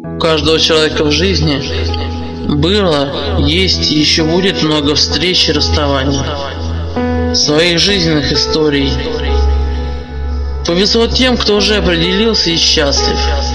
У каждого человека в жизни было, есть и еще будет много встреч и расставаний, своих жизненных историй. Повезло тем, кто уже определился и счастлив.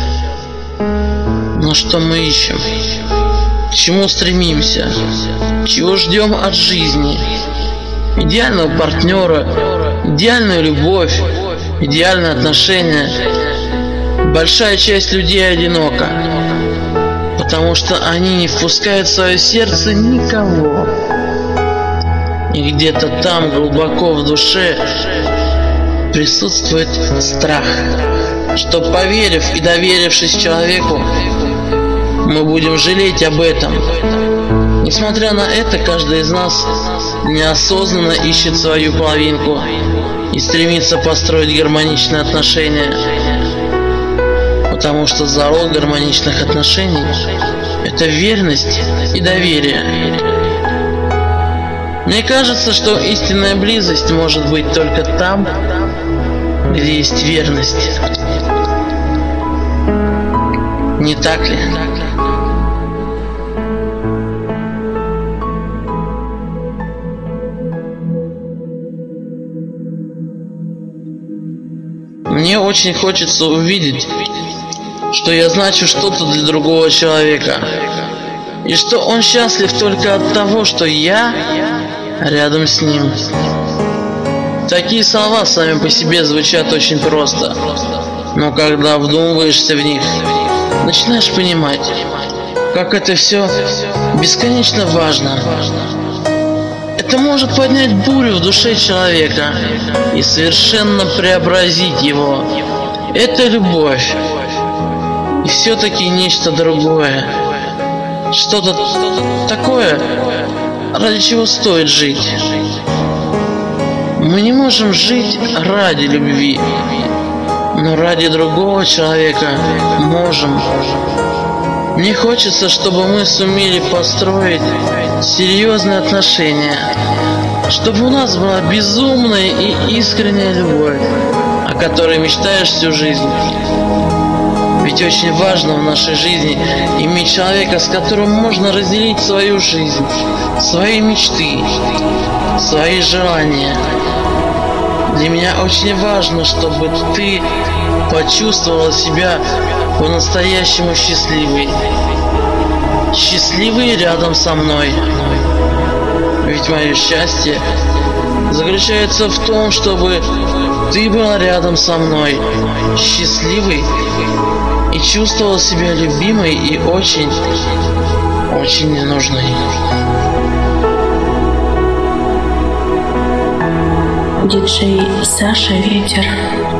Но что мы ищем? К чему стремимся? Чего ждем от жизни? Идеального партнера, идеальную любовь, идеальные отношения. Большая часть людей одинока, потому что они не впускают в свое сердце никого. И где-то там, глубоко в душе, присутствует страх, что, поверив и доверившись человеку, мы будем жалеть об этом. Несмотря на это, каждый из нас неосознанно ищет свою половинку и стремится построить гармоничные отношения. Потому что залог гармоничных отношений – это верность и доверие. Мне кажется, что истинная близость может быть только там, где есть верность. Не так ли? Мне очень хочется увидеть, что я значу что-то для другого человека, и что он счастлив только от того, что я рядом с ним. Такие слова сами по себе звучат очень просто, но когда вдумываешься в них, начинаешь понимать, как это все бесконечно важно. Это может поднять бурю в душе человека и совершенно преобразить его. Это любовь. И все-таки нечто другое. Что-то такое, ради чего стоит жить. Мы не можем жить ради любви, но ради другого человека можем. Мне хочется, чтобы мы сумели построить серьезные отношения, чтобы у нас была безумная и искренняя любовь, о которой мечтаешь всю жизнь. Ведь очень важно в нашей жизни иметь человека, с которым можно разделить свою жизнь, свои мечты, свои желания. Для меня очень важно, чтобы ты почувствовала себя по-настоящему счастливой. Счастливой рядом со мной. Ведь мое счастье заключается в том, чтобы ты была рядом со мной, счастливой, и чувствовала себя любимой и очень, очень ненужной. Диджей Саша Ветер.